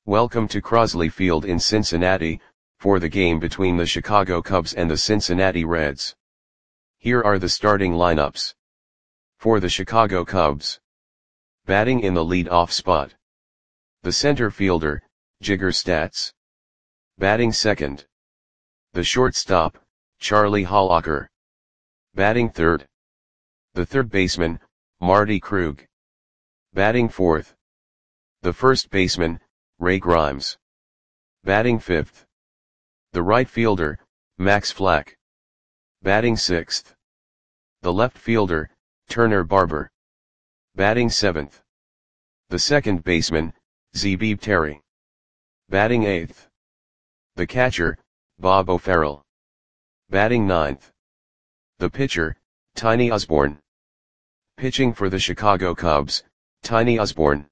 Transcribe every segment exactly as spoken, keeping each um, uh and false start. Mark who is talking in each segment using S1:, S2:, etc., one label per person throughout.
S1: Welcome to Crosley Field in Cincinnati, for the game between the Chicago Cubs and the Cincinnati Reds. Here are the starting lineups. For the Chicago Cubs. Batting in the lead-off spot. The center fielder, Jigger Statz. Batting second. The shortstop, Charlie Hollacker. Batting third. The third baseman, Marty Krug. Batting fourth. The first baseman, Ray Grimes. Batting fifth. The right fielder, Max Flack. Batting sixth. The left fielder, Turner Barber. Batting seventh. The second baseman, Zabib Terry. Batting eighth. The catcher, Bob O'Farrell. Batting ninth. The pitcher, Tiny Osborne. Pitching for the Chicago Cubs, Tiny Osborne.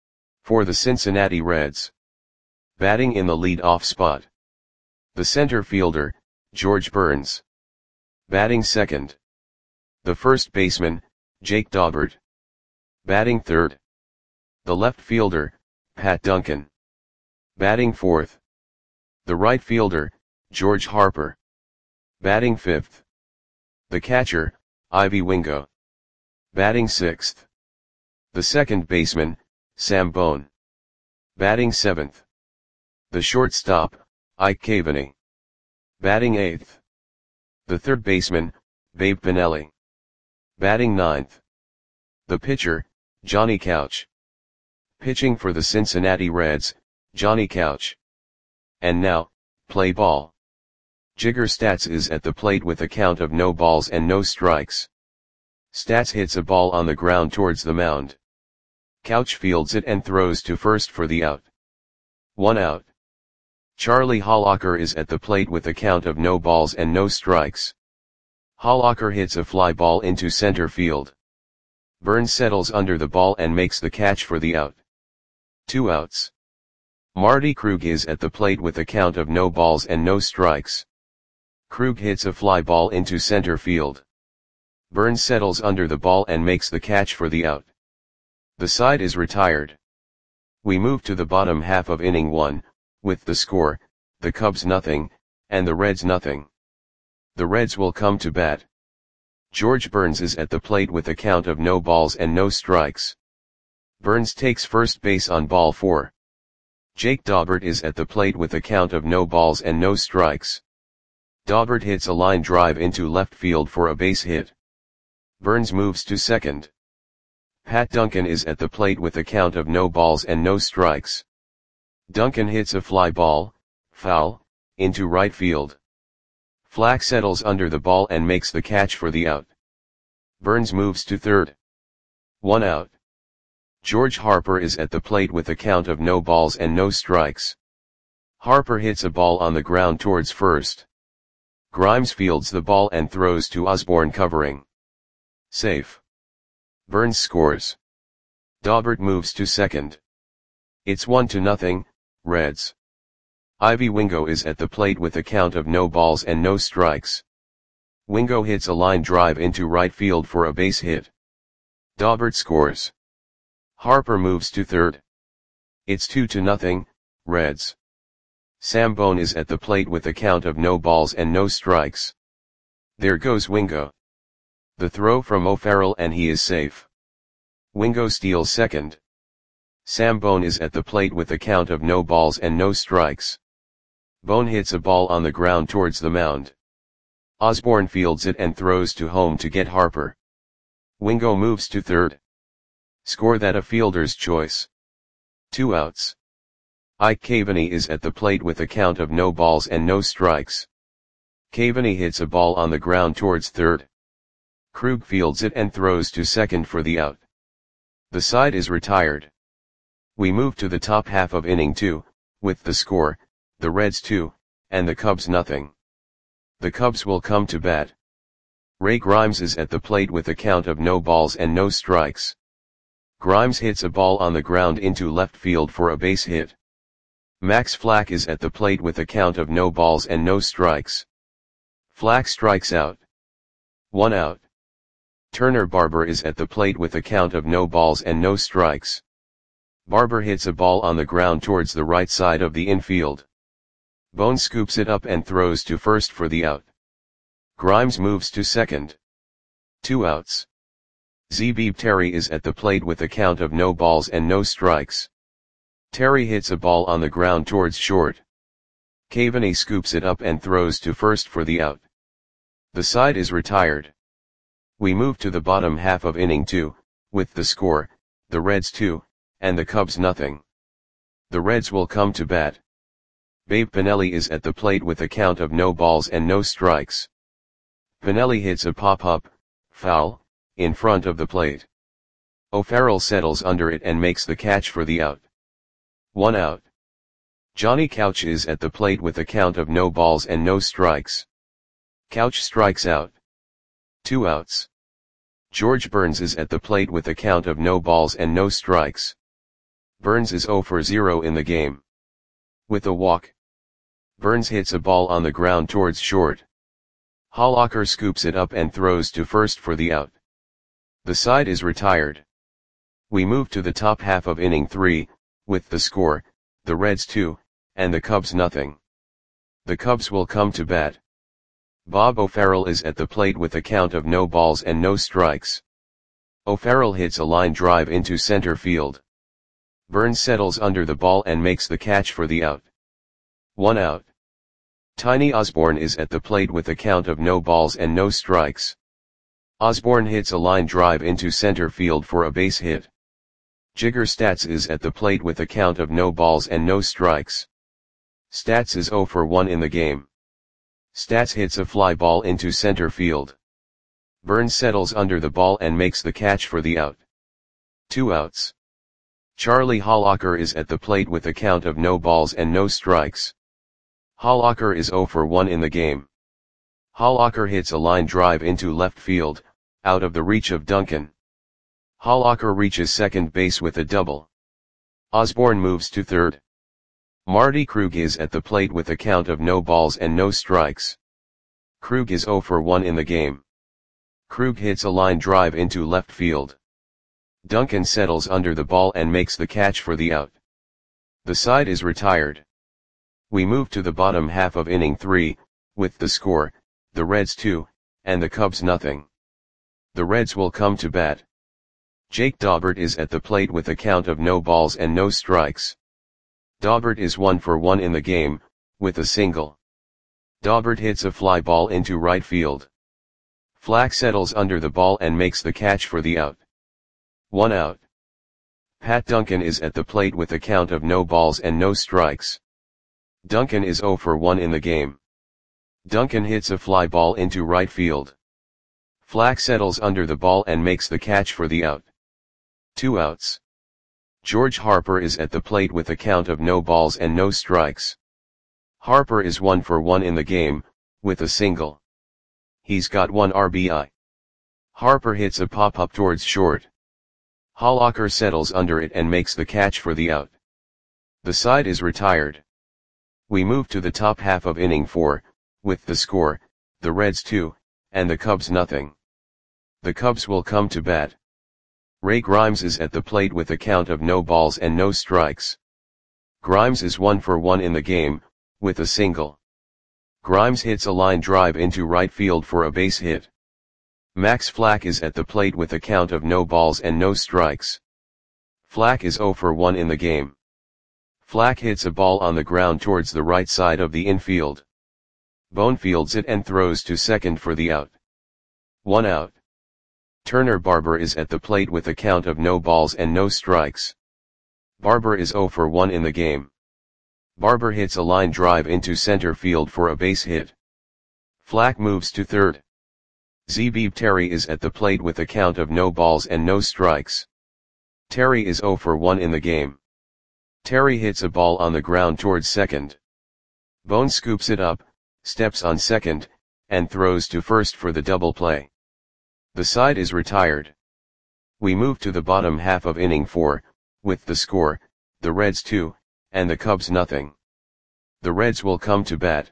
S1: For the Cincinnati Reds. Batting in the lead-off spot. The center fielder, George Burns. Batting second. The first baseman, Jake Daubert. Batting third. The left fielder, Pat Duncan. Batting fourth. The right fielder, George Harper. Batting fifth. The catcher, Ivy Wingo. Batting sixth. The second baseman, Sam Bone. Batting seventh. The shortstop, Ike Cavaney. Batting eighth. The third baseman, Babe Pinelli. Batting ninth. The pitcher, Johnny Couch. Pitching for the Cincinnati Reds, Johnny Couch. And now, play ball. Jigger Statz is at the plate with a count of no balls and no strikes. Statz hits a ball on the ground towards the mound. Couch fields it and throws to first for the out. One out. Charlie Hollacker is at the plate with a count of no balls and no strikes. Hollacker hits a fly ball into center field. Burns settles under the ball and makes the catch for the out. Two outs. Marty Krug is at the plate with a count of no balls and no strikes. Krug hits a fly ball into center field. Burns settles under the ball and makes the catch for the out. The side is retired. We move to the bottom half of inning one, with the score, the Cubs nothing, and the Reds nothing. The Reds will come to bat. George Burns is at the plate with a count of no balls and no strikes. Burns takes first base on ball four. Jake Daubert is at the plate with a count of no balls and no strikes. Daubert hits a line drive into left field for a base hit. Burns moves to second. Pat Duncan is at the plate with a count of no balls and no strikes. Duncan hits a fly ball, foul, into right field. Flack settles under the ball and makes the catch for the out. Burns moves to third. One out. George Harper is at the plate with a count of no balls and no strikes. Harper hits a ball on the ground towards first. Grimes fields the ball and throws to Osborne covering. Safe. Burns scores. Daubert moves to second. It's one to nothing, Reds. Ivy Wingo is at the plate with a count of no balls and no strikes. Wingo hits a line drive into right field for a base hit. Daubert scores. Harper moves to third. It's two to nothing, Reds. Sam Bone is at the plate with a count of no balls and no strikes. There goes Wingo. The throw from O'Farrell and he is safe. Wingo steals second. Sam Bone is at the plate with a count of no balls and no strikes. Bone hits a ball on the ground towards the mound. Osborne fields it and throws to home to get Harper. Wingo moves to third. Score that a fielder's choice. Two outs. Ike Cavaney is at the plate with a count of no balls and no strikes. Cavaney hits a ball on the ground towards third. Krug fields it and throws to second for the out. The side is retired. We move to the top half of inning two, with the score, the Reds two, and the Cubs nothing. The Cubs will come to bat. Ray Grimes is at the plate with a count of no balls and no strikes. Grimes hits a ball on the ground into left field for a base hit. Max Flack is at the plate with a count of no balls and no strikes. Flack strikes out. One out. Turner Barber is at the plate with a count of no balls and no strikes. Barber hits a ball on the ground towards the right side of the infield. Bone scoops it up and throws to first for the out. Grimes moves to second. Two outs. Zebib Terry is at the plate with a count of no balls and no strikes. Terry hits a ball on the ground towards short. Cavaney scoops it up and throws to first for the out. The side is retired. We move to the bottom half of inning two, with the score, the Reds two, and the Cubs nothing. The Reds will come to bat. Babe Pinelli is at the plate with a count of no balls and no strikes. Pinelli hits a pop-up, foul, in front of the plate. O'Farrell settles under it and makes the catch for the out. One out. Johnny Couch is at the plate with a count of no balls and no strikes. Couch strikes out. Two outs. George Burns is at the plate with a count of no balls and no strikes. Burns is zero for zero in the game. With a walk. Burns hits a ball on the ground towards short. Hollacker scoops it up and throws to first for the out. The side is retired. We move to the top half of inning three, with the score, the Reds two, and the Cubs nothing. The Cubs will come to bat. Bob O'Farrell is at the plate with a count of no balls and no strikes. O'Farrell hits a line drive into center field. Burns settles under the ball and makes the catch for the out. One out. Tiny Osborne is at the plate with a count of no balls and no strikes. Osborne hits a line drive into center field for a base hit. Jigger Stats is at the plate with a count of no balls and no strikes. Stats is zero for one in the game. Stats hits a fly ball into center field. Burns settles under the ball and makes the catch for the out. Two outs. Charlie Hollacker is at the plate with a count of no balls and no strikes. Hollacker is zero for one in the game. Hollacker hits a line drive into left field, out of the reach of Duncan. Hollacker reaches second base with a double. Osborne moves to third. Marty Krug is at the plate with a count of no balls and no strikes. Krug is zero for one in the game. Krug hits a line drive into left field. Duncan settles under the ball and makes the catch for the out. The side is retired. We move to the bottom half of inning three, with the score, the Reds two, and the Cubs nothing. The Reds will come to bat. Jake Daubert is at the plate with a count of no balls and no strikes. Daubert is one for one in the game, with a single. Daubert hits a fly ball into right field. Flack settles under the ball and makes the catch for the out. One out. Pat Duncan is at the plate with a count of no balls and no strikes. Duncan is zero for one in the game. Duncan hits a fly ball into right field. Flack settles under the ball and makes the catch for the out. Two outs. George Harper is at the plate with a count of no balls and no strikes. Harper is one for one in the game, with a single. He's got one R B I. Harper hits a pop-up towards short. Hollacker settles under it and makes the catch for the out. The side is retired. We move to the top half of inning four, with the score, the Reds two, and the Cubs nothing. The Cubs will come to bat. Ray Grimes is at the plate with a count of no balls and no strikes. Grimes is one for one in the game, with a single. Grimes hits a line drive into right field for a base hit. Max Flack is at the plate with a count of no balls and no strikes. Flack is zero for one in the game. Flack hits a ball on the ground towards the right side of the infield. Bone fields it and throws to second for the out. One out. Turner Barber is at the plate with a count of no balls and no strikes. Barber is zero for one in the game. Barber hits a line drive into center field for a base hit. Flack moves to third. Zebib Terry is at the plate with a count of no balls and no strikes. Terry is zero for one in the game. Terry hits a ball on the ground towards second. Bone scoops it up, steps on second, and throws to first for the double play. The side is retired. We move to the bottom half of inning four, with the score, the Reds two, and the Cubs nothing. The Reds will come to bat.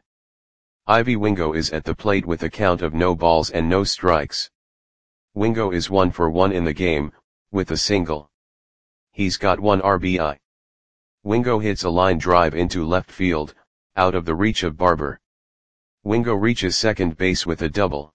S1: Ivy Wingo is at the plate with a count of no balls and no strikes. Wingo is one for one in the game, with a single. He's got one R B I. Wingo hits a line drive into left field, out of the reach of Barber. Wingo reaches second base with a double.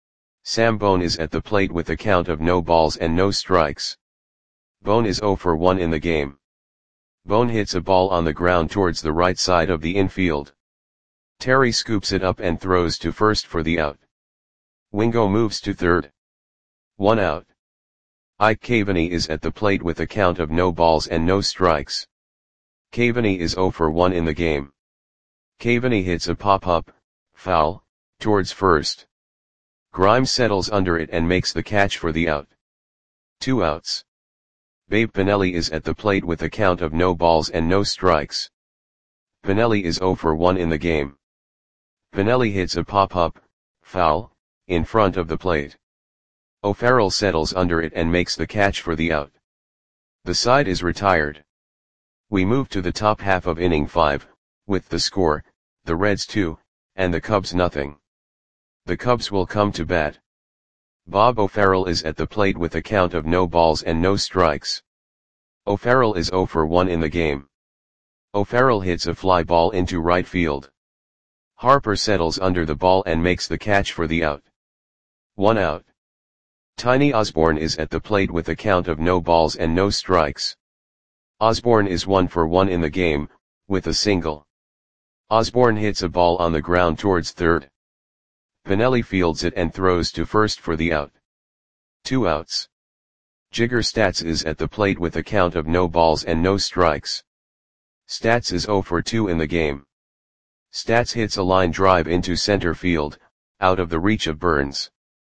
S1: Sam Bone is at the plate with a count of no balls and no strikes. Bone is zero for one in the game. Bone hits a ball on the ground towards the right side of the infield. Terry scoops it up and throws to first for the out. Wingo moves to third. One out. Ike Caveney is at the plate with a count of no balls and no strikes. Caveney is zero for one in the game. Caveney hits a pop-up, foul, towards first. Grimes settles under it and makes the catch for the out. Two outs. Babe Pinelli is at the plate with a count of no balls and no strikes. Pinelli is zero for one in the game. Pinelli hits a pop-up, foul, in front of the plate. O'Farrell settles under it and makes the catch for the out. The side is retired. We move to the top half of inning five, with the score, the Reds two, and the Cubs nothing. The Cubs will come to bat. Bob O'Farrell is at the plate with a count of no balls and no strikes. O'Farrell is zero for one in the game. O'Farrell hits a fly ball into right field. Harper settles under the ball and makes the catch for the out. One out. Tiny Osborne is at the plate with a count of no balls and no strikes. Osborne is one for one in the game, with a single. Osborne hits a ball on the ground towards third. Pinelli fields it and throws to first for the out. Two outs. Jigger Stats is at the plate with a count of no balls and no strikes. Stats is zero for two in the game. Stats hits a line drive into center field, out of the reach of Burns.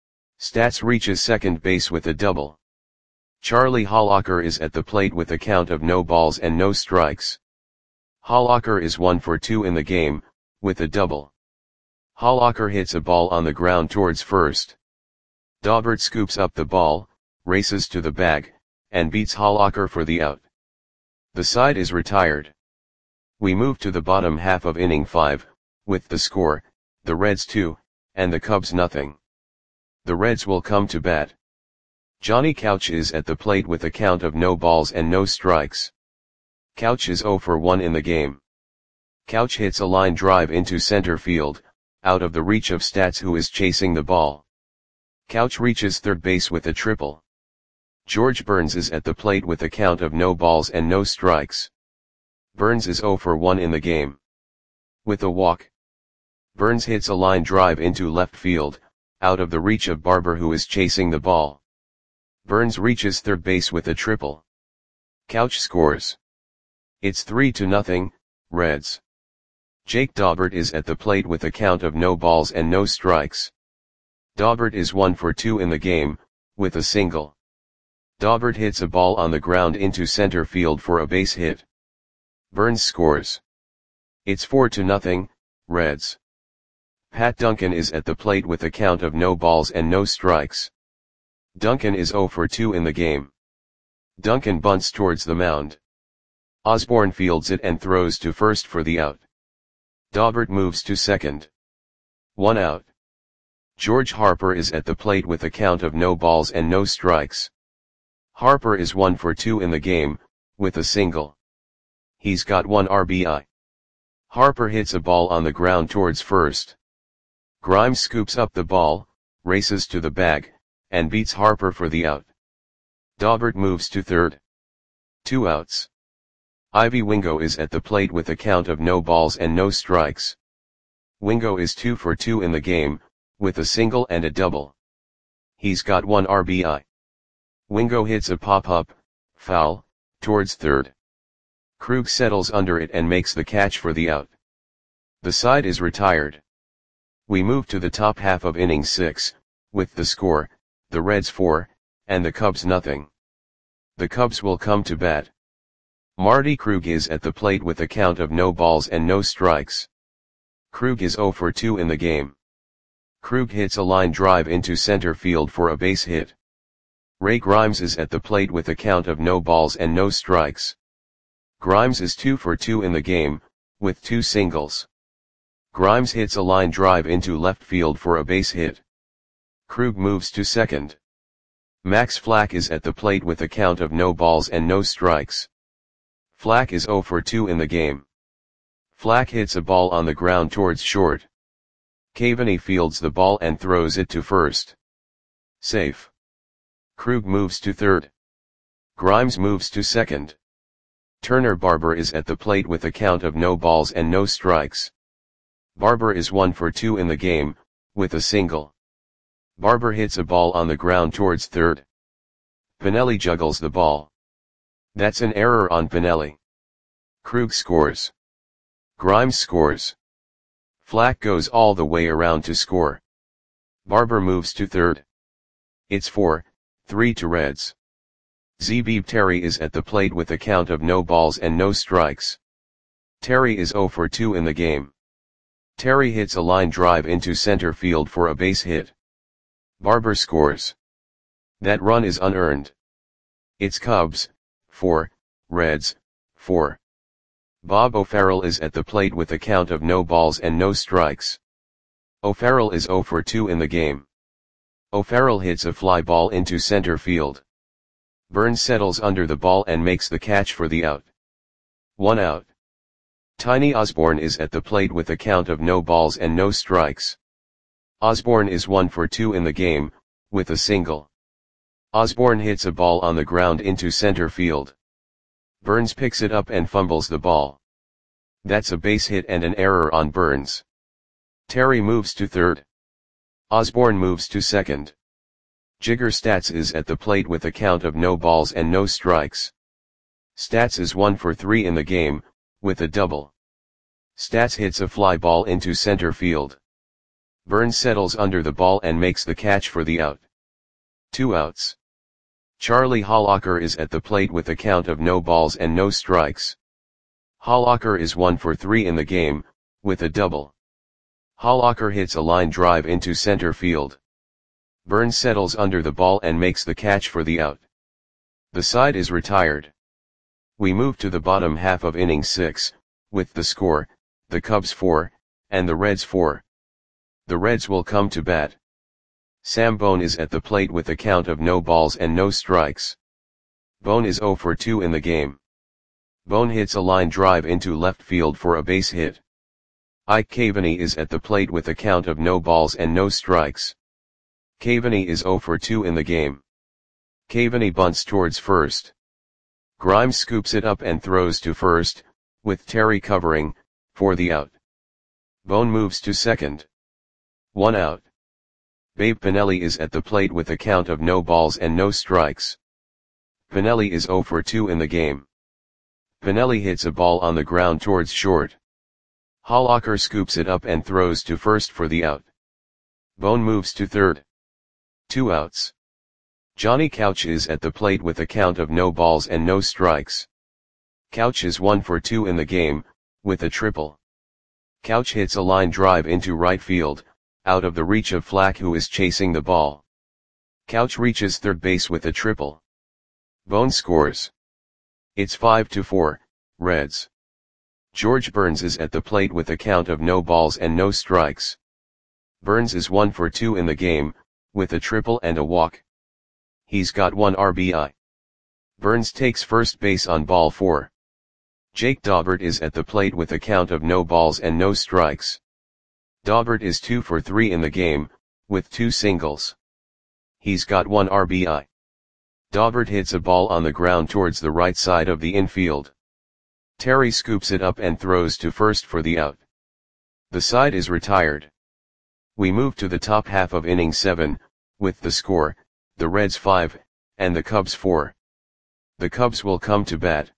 S1: Stats reaches second base with a double. Charlie Hollacker is at the plate with a count of no balls and no strikes. Hollacker is one for two in the game, with a double. Hollacker hits a ball on the ground towards first. Daubert scoops up the ball, races to the bag, and beats Hollacker for the out. The side is retired. We move to the bottom half of inning five, with the score, the Reds two, and the Cubs nothing. The Reds will come to bat. Johnny Couch is at the plate with a count of no balls and no strikes. Couch is zero for one in the game. Couch hits a line drive into center field, out of the reach of Stats who is chasing the ball. Couch reaches third base with a triple. George Burns is at the plate with a count of no balls and no strikes. Burns is zero for one in the game. With a walk. Burns hits a line drive into left field, out of the reach of Barber who is chasing the ball. Burns reaches third base with a triple. Couch scores. It's three to nothing, Reds. Jake Daubert is at the plate with a count of no balls and no strikes. Daubert is one for two in the game, with a single. Daubert hits a ball on the ground into center field for a base hit. Burns scores. It's four to nothing, Reds. Pat Duncan is at the plate with a count of no balls and no strikes. Duncan is zero for two in the game. Duncan bunts towards the mound. Osborne fields it and throws to first for the out. Daubert moves to second. One out. George Harper is at the plate with a count of no balls and no strikes. Harper is one for two in the game, with a single. He's got one R B I. Harper hits a ball on the ground towards first. Grimes scoops up the ball, races to the bag, and beats Harper for the out. Daubert moves to third. Two outs. Ivy Wingo is at the plate with a count of no balls and no strikes. Wingo is two for two in the game, with a single and a double. He's got one R B I. Wingo hits a pop-up, foul, towards third. Krug settles under it and makes the catch for the out. The side is retired. We move to the top half of inning six, with the score, the Reds four, and the Cubs nothing. The Cubs will come to bat. Marty Krug is at the plate with a count of no balls and no strikes. Krug is zero for two in the game. Krug hits a line drive into center field for a base hit. Ray Grimes is at the plate with a count of no balls and no strikes. Grimes is two for two in the game, with two singles. Grimes hits a line drive into left field for a base hit. Krug moves to second. Max Flack is at the plate with a count of no balls and no strikes. Flack is zero for two in the game. Flack hits a ball on the ground towards short. Caveney fields the ball and throws it to first. Safe. Krug moves to third. Grimes moves to second. Turner Barber is at the plate with a count of no balls and no strikes. Barber is one for two in the game, with a single. Barber hits a ball on the ground towards third. Pinelli juggles the ball. That's an error on Pinelli. Krug scores. Grimes scores. Flack goes all the way around to score. Barber moves to third. It's four three to Reds. Zebib Terry is at the plate with a count of no balls and no strikes. Terry is zero for two in the game. Terry hits a line drive into center field for a base hit. Barber scores. That run is unearned. It's Cubs, four, Reds, four. Bob O'Farrell is at the plate with a count of no balls and no strikes. O'Farrell is zero for two in the game. O'Farrell hits a fly ball into center field. Burns settles under the ball and makes the catch for the out. One out. Tiny Osborne is at the plate with a count of no balls and no strikes. Osborne is one for two in the game, with a single. Osborne hits a ball on the ground into center field. Burns picks it up and fumbles the ball. That's a base hit and an error on Burns. Terry moves to third. Osborne moves to second. Jigger Stats is at the plate with a count of no balls and no strikes. Stats is one for three in the game, with a double. Stats hits a fly ball into center field. Burns settles under the ball and makes the catch for the out. Two outs. Charlie Hollacker is at the plate with a count of no balls and no strikes. Hollacker is one for three in the game, with a double. Hollacker hits a line drive into center field. Burns settles under the ball and makes the catch for the out. The side is retired. We move to the bottom half of inning six, with the score, the Cubs four, and the Reds four. The Reds will come to bat. Sam Bone is at the plate with a count of no balls and no strikes. Bone is zero for two in the game. Bone hits a line drive into left field for a base hit. Ike Caveney is at the plate with a count of no balls and no strikes. Caveney is zero for two in the game. Caveney bunts towards first. Grimes scoops it up and throws to first, with Terry covering, for the out. Bone moves to second. One out. Babe Pinelli is at the plate with a count of no balls and no strikes. Pinelli is zero for two in the game. Pinelli hits a ball on the ground towards short. Hollacker scoops it up and throws to first for the out. Bone moves to third. Two outs. Johnny Couch is at the plate with a count of no balls and no strikes. Couch is one for two in the game, with a triple. Couch hits a line drive into right field, out of the reach of Flack, who is chasing the ball. Couch reaches third base with a triple. Bone scores. It's five to four, Reds. George Burns is at the plate with a count of no balls and no strikes. Burns is one for two in the game, with a triple and a walk. He's got one R B I. Burns takes first base on ball four. Jake Daubert is at the plate with a count of no balls and no strikes. Daubert is two for three in the game, with two singles. He's got one R B I. Daubert hits a ball on the ground towards the right side of the infield. Terry scoops it up and throws to first for the out. The side is retired. We move to the top half of inning seven, with the score, the Reds five, and the Cubs four. The Cubs will come to bat.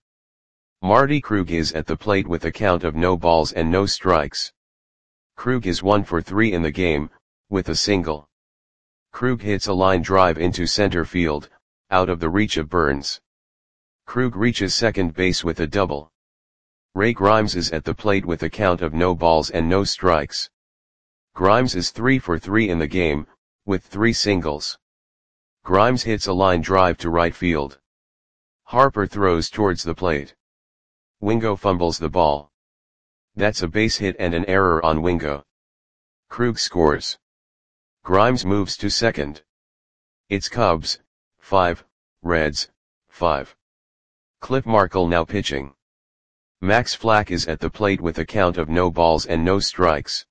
S1: Marty Krug is at the plate with a count of no balls and no strikes. Krug is one for three in the game, with a single. Krug hits a line drive into center field, out of the reach of Burns. Krug reaches second base with a double. Ray Grimes is at the plate with a count of no balls and no strikes. Grimes is three for three in the game, with three singles. Grimes hits a line drive to right field. Harper throws towards the plate. Wingo fumbles the ball. That's a base hit and an error on Wingo. Krug scores. Grimes moves to second. It's Cubs, five, Reds, five. Cliff Markle now pitching. Max Flack is at the plate with a count of no balls and no strikes.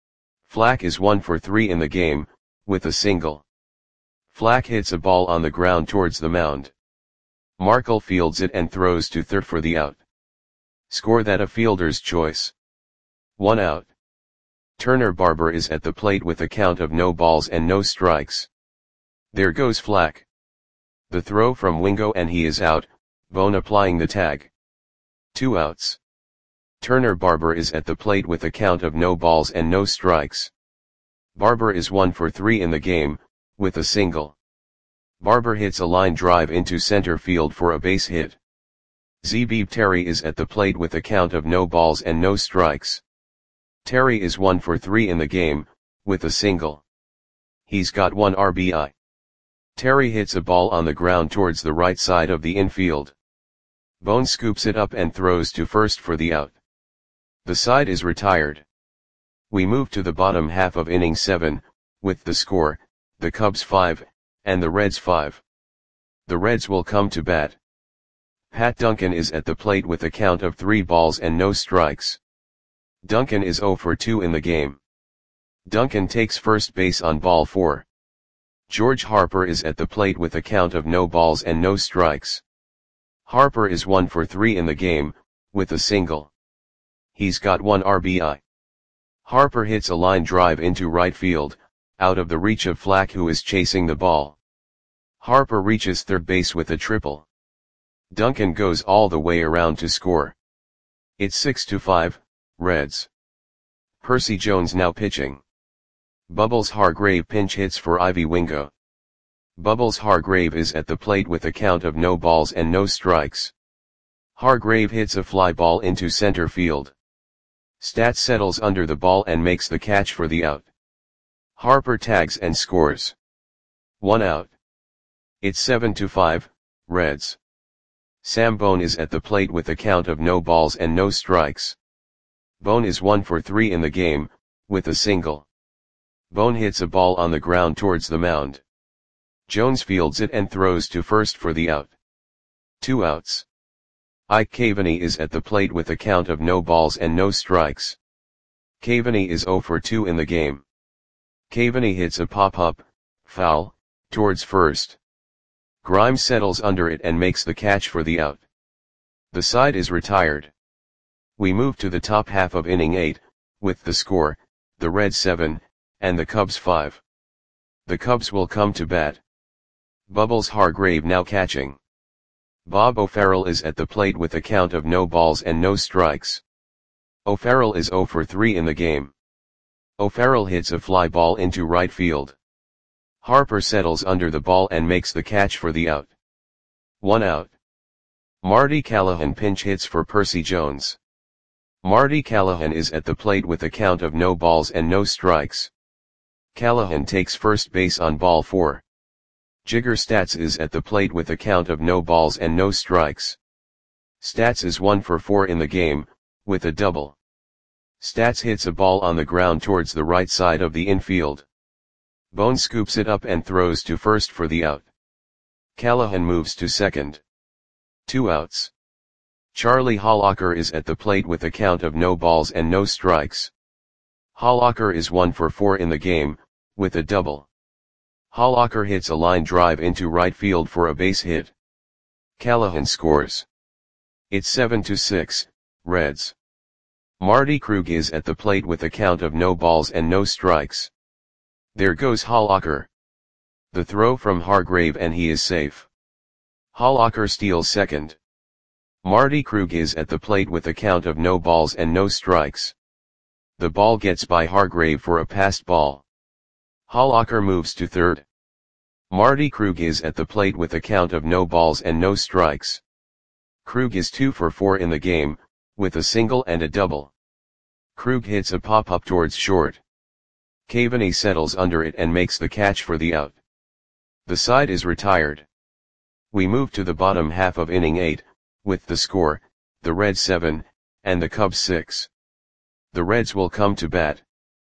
S1: Flack is one for three in the game, with a single. Flack hits a ball on the ground towards the mound. Markle fields it and throws to third for the out. Score that a fielder's choice. One out. Turner Barber is at the plate with a count of no balls and no strikes. There goes Flack. The throw from Wingo and he is out, Bone applying the tag. Two outs. Turner Barber is at the plate with a count of no balls and no strikes. Barber is one for three in the game, with a single. Barber hits a line drive into center field for a base hit. Zebib Terry is at the plate with a count of no balls and no strikes. Terry is one for three in the game, with a single. He's got one R B I. Terry hits a ball on the ground towards the right side of the infield. Bone scoops it up and throws to first for the out. The side is retired. We move to the bottom half of inning seven, with the score, the Cubs five, and the Reds five. The Reds will come to bat. Pat Duncan is at the plate with a count of three balls and no strikes. Duncan is zero for two in the game. Duncan takes first base on ball four. George Harper is at the plate with a count of no balls and no strikes. Harper is one for three in the game, with a single. He's got one R B I. Harper hits a line drive into right field, out of the reach of Flack who is chasing the ball. Harper reaches third base with a triple. Duncan goes all the way around to score. It's six to five, Reds. Percy Jones now pitching. Bubbles Hargrave pinch hits for Ivy Wingo. Bubbles Hargrave is at the plate with a count of no balls and no strikes. Hargrave hits a fly ball into center field. Stats settles under the ball and makes the catch for the out. Harper tags and scores. One out. It's seven to five, Reds. Sam Bone is at the plate with a count of no balls and no strikes. Bone is one for three in the game, with a single. Bone hits a ball on the ground towards the mound. Jones fields it and throws to first for the out. Two outs. Ike Caveney is at the plate with a count of no balls and no strikes. Caveney is zero for two in the game. Caveney hits a pop-up, foul, towards first. Grimes settles under it and makes the catch for the out. The side is retired. We move to the top half of inning eight, with the score, the Reds seven, and the Cubs five. The Cubs will come to bat. Bubbles Hargrave now catching. Bob O'Farrell is at the plate with a count of no balls and no strikes. O'Farrell is zero for three in the game. O'Farrell hits a fly ball into right field. Harper settles under the ball and makes the catch for the out. One out. Marty Callahan pinch hits for Percy Jones. Marty Callahan is at the plate with a count of no balls and no strikes. Callahan takes first base on ball four. Jigger Stats is at the plate with a count of no balls and no strikes. Stats is one for four in the game, with a double. Stats hits a ball on the ground towards the right side of the infield. Bone scoops it up and throws to first for the out. Callahan moves to second. Two outs. Charlie Hollacker is at the plate with a count of no balls and no strikes. Hollacker is one for four in the game, with a double. Hollacker hits a line drive into right field for a base hit. Callahan scores. It's seven to six, Reds. Marty Krug is at the plate with a count of no balls and no strikes. There goes Hollacker. The throw from Hargrave and he is safe. Hollacker steals second. Marty Krug is at the plate with a count of no balls and no strikes. The ball gets by Hargrave for a passed ball. Hollacker moves to third. Marty Krug is at the plate with a count of no balls and no strikes. Krug is two for four in the game, with a single and a double. Krug hits a pop-up towards short. Caveney settles under it and makes the catch for the out. The side is retired. We move to the bottom half of inning eight, with the score, the Reds seven, and the Cubs six. The Reds will come to bat.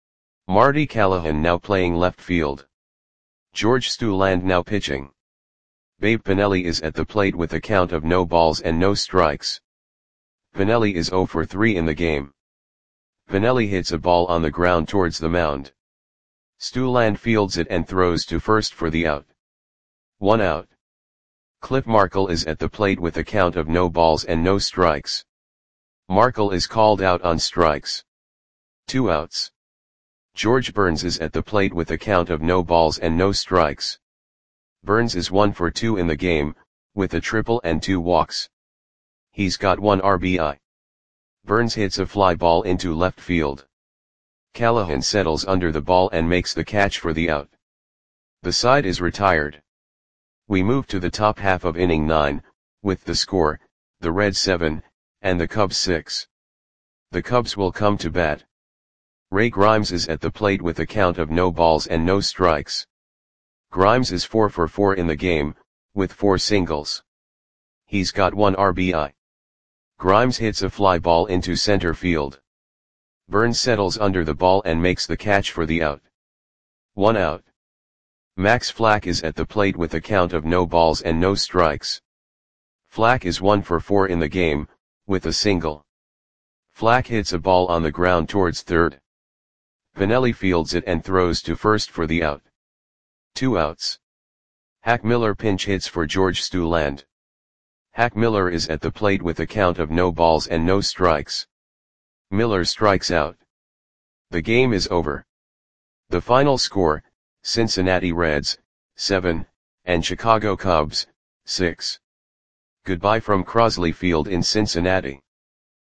S1: Marty Callahan now playing left field. George Stuland now pitching. Babe Pinelli is at the plate with a count of no balls and no strikes. Pinelli is zero for three in the game. Pinelli hits a ball on the ground towards the mound. Stuland fields it and throws to first for the out. One out. Cliff Markle is at the plate with a count of no balls and no strikes. Markle is called out on strikes. Two outs. George Burns is at the plate with a count of no balls and no strikes. Burns is one for two in the game, with a triple and two walks. He's got one R B I. Burns hits a fly ball into left field. Callahan settles under the ball and makes the catch for the out. The side is retired. We move to the top half of inning nine, with the score, the Reds seven, and the Cubs six. The Cubs will come to bat. Ray Grimes is at the plate with a count of no balls and no strikes. Grimes is four for four in the game, with four singles. He's got one R B I. Grimes hits a fly ball into center field. Burns settles under the ball and makes the catch for the out. One out. Max Flack is at the plate with a count of no balls and no strikes. Flack is one for four in the game, with a single. Flack hits a ball on the ground towards third. Pinelli fields it and throws to first for the out. Two outs. Hack Miller pinch hits for George Stuland. Hack Miller is at the plate with a count of no balls and no strikes. Miller strikes out. The game is over. The final score, Cincinnati Reds, seven, and Chicago Cubs, six. Goodbye from Crosley Field in Cincinnati.